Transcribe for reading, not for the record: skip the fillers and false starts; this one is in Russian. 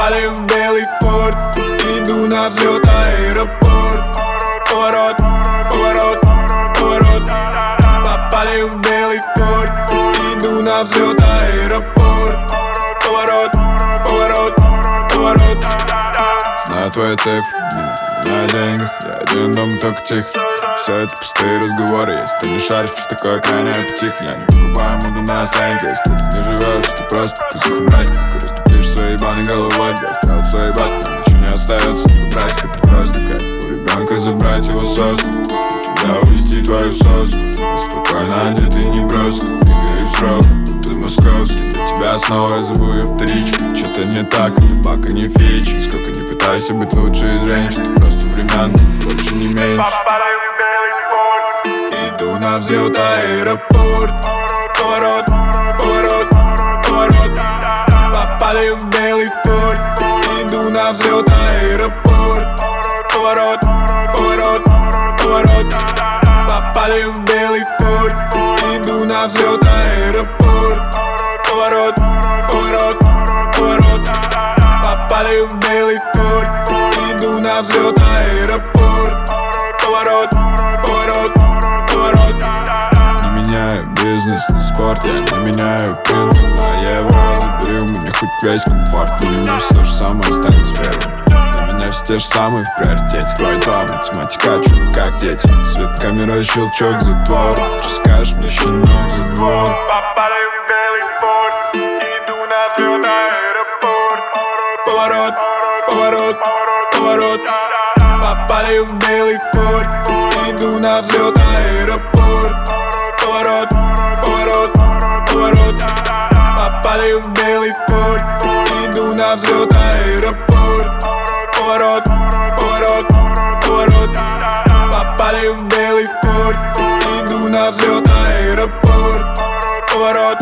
Попали в белый форт, иду на взлет, аэропорт. Поворот, поворот, поворот. Попали в белый форт, иду на взлет, аэропорт. Поворот, поворот, поворот. Знаю твои цифры, на деньгах. Я один дом, только тихо. Все это пустые разговоры. Если ты не шаришь, что такое крайняя потиха. Я не покупаю моду на останки. Если ты не живешь, ты просто показуха, братик. Пока раступишь своей ебаной головой. Я оставил свои баты, ничего не остается. Только братик, это просто как у ребенка забрать его соску. У тебя увести твою соску. Я спокойно одетый, не броско. Двигаюсь в срок, будто московский. Для тебя снова я забыл я вторичку. Что-то не так, это бака не фич. Сколько не пытайся быть лучше из рейндж. Ты просто времянка, больше не меньше. Иду на взлет, аэропорт. Поворот, поворот, поворот. Попали в белый форт. Иду на взлет, аэропорт. Поворот, поворот, поворот. Попали в белый форт. Иду на взлет, аэропорт. Поворот, поворот, поворот. Попали в белый форт. Иду на взлет, аэропорт. Поворот, поворот, поворот. Не меняю бизнес на спорт. Я не меняю принцип на евро. Забери у меня хоть весь комфорт. Но меня все то же самое останется первым. Для меня все те же самые в приоритете. Твои два математика, чувак, как дети. Свет, камера, щелчок, затвор. Что скажешь мне, щенок, за двор? Попали в белый форт. Иду на взлет, аэропорт. Поворот, поворот, поворот. Попали в белый форт. Иду на взлет, аэропорт. Поворот, поворот, поворот. Попали в белый форт. Иду на взлет, аэропорт. Поворот, поворот, поворот. Попали в белый форт. Иду на взлет, аэропорт. Поворот,